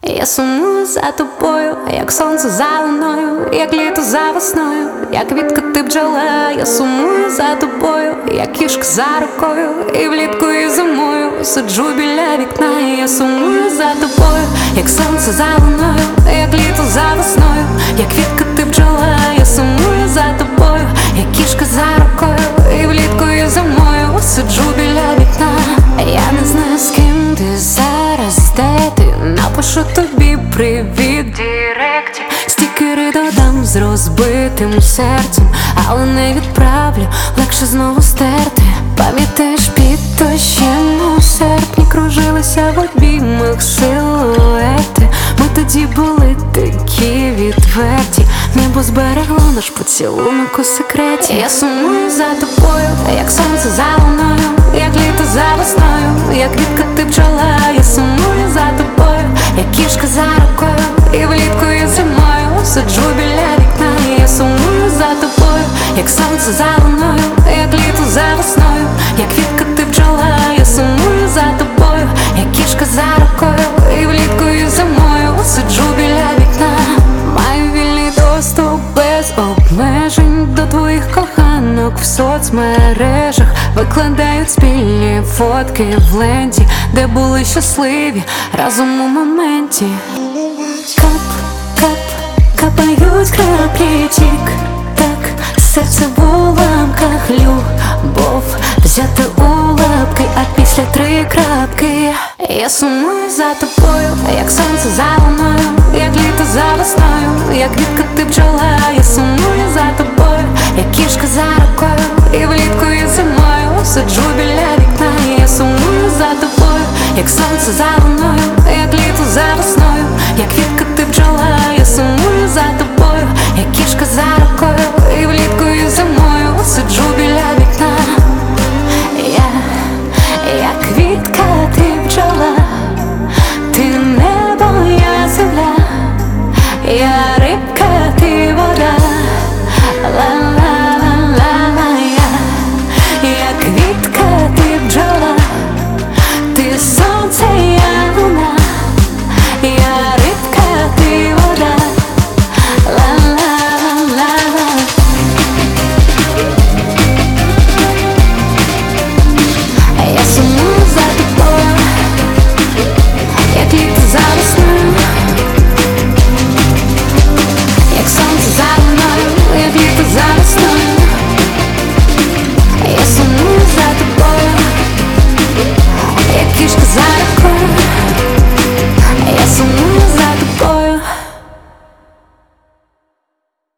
Я сумую за тобою, як сонце за луною, як літо за весною, як квітка ти бджола. Я сумую за тобою, як кішка за рукою, і влітку, і зимою сиджу біля вікна. Я сумую за тобою, як сонце за луною, як літо за весною, як квітка ти бджола. Я сумую за тобою, як кішка за рукою, і влітку, і зимою сиджу біля вікна. Я не знаю, з ким ти зараз, де ти. Напишу тобі привіт в директі, стікери додам з розбитим серцем, але не відправлю, легше знову стерти. Пам'ятаєш, під дощем у серпні кружилися в обіймах силуети. Ми тоді були такі відверті, небо зберегло наш поцілунок у секреті. Я сумую за тобою, як сонце за луною, як літо за весною, як квітка ти бджола. Я сумую за тобою, як кішка за рукою, і влітку, і зимою сиджу біля вікна. Я сумую за тобою, як сонце за луною, як літо за весною, як квітка ти бджола. Я сумую за тобою, як кішка за рукою, і влітку, і зимою сиджу біля вікна. Маю вільний доступ без обмежень до твоїх коханок в соцмережах. Викладають спільні фотки в ленті, де були щасливі разом у моменті. Кап, кап, капають краплі, тік-так, серце в уламках, любов взяти у лапки, а після 3 крапки. Я сумую за тобою, як сонце за луною, як літо за весною, як квітка ти бджола. Я сумую за тобою, як кішка за рукою, і влітку, і зимою сиджу біля вікна. Я сумую за тобою, як сонце за луною, як літо за весною, як квітка ти бджола. Я сумую за тобою, як кішка за рукою, і влітку, і зимою сиджу біля вікна. Я квітка, ти бджола, ти небо, я земля, я рибка, ти вода, ла-ла.